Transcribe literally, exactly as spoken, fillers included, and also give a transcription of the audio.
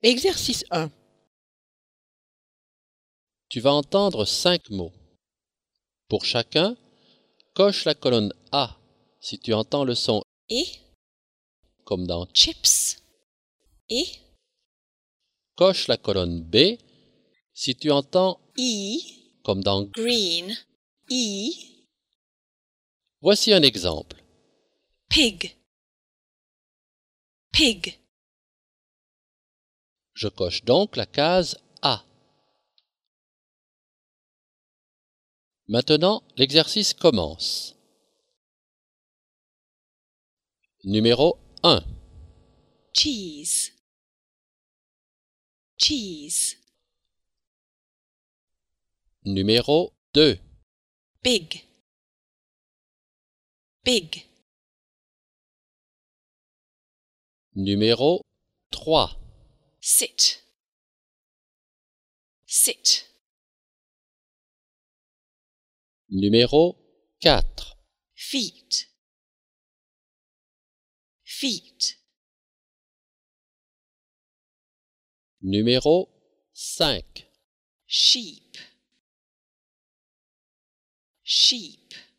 Exercice un. Tu vas entendre cinq mots. Pour chacun, coche la colonne A si tu entends le son Et comme dans chips. Et coche la colonne B si tu entends E comme dans green. E Voici un exemple. pig. Pig. Je coche donc la case A. Maintenant, l'exercice commence. Numéro un. Cheese. Cheese. Numéro deux. Big. Big. Numéro trois. Sit. Sit. Numéro quatre. Feet. Feet. Numéro cinq. Sheep. Sheep.